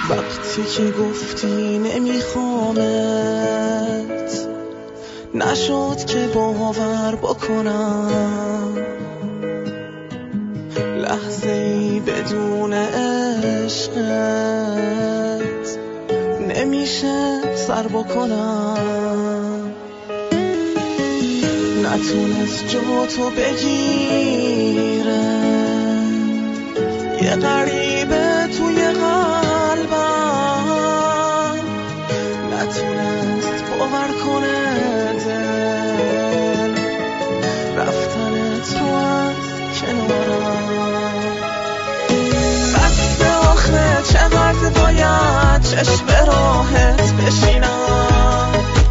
وقتی که گفتی نمیخوامت نشد که باور بکنم لحظه‌ای بدون عشقت نمیشه سر بکنم نتونست جا تو بگیره یه غریبه توی قلبم نتونست باور کنه دل رفتنت رو از کنارم بسته آخه چقدر باید چشم راحت بشینم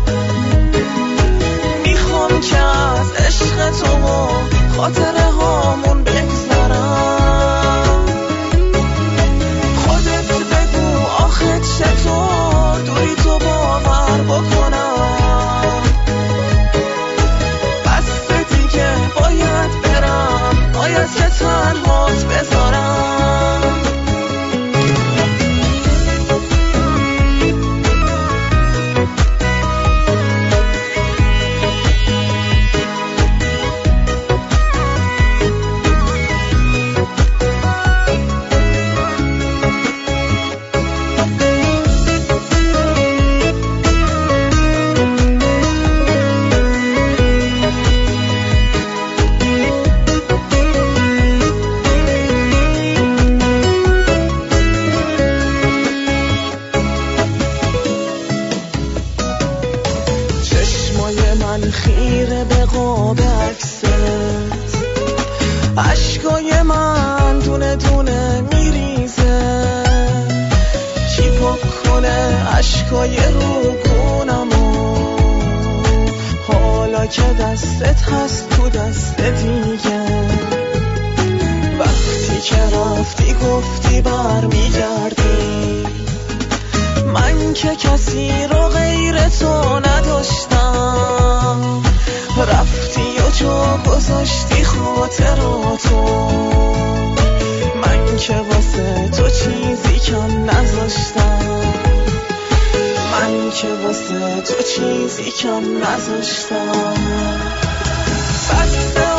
میخوام که از عشق تو و خاطره هامون بگذرم خودت بگو آخه چطور دوری تو باور بکنم بسته دیگه باید برم باید که تنهات بذارم من خیره به قاب عکست عشقای من دونه دونه میریزه کی پاک کنه عشقای روگونمو حالا که دستت هست تو دست دیگه وقتی که رفتی گفتی برمیگردی من که کسی رو غیر تو نداشتم رفتی و جا گذاشتی خاطراتو من که واسه تو چیزی کم نذاشتم من که واسه تو چیزی کم نذاشتم بسته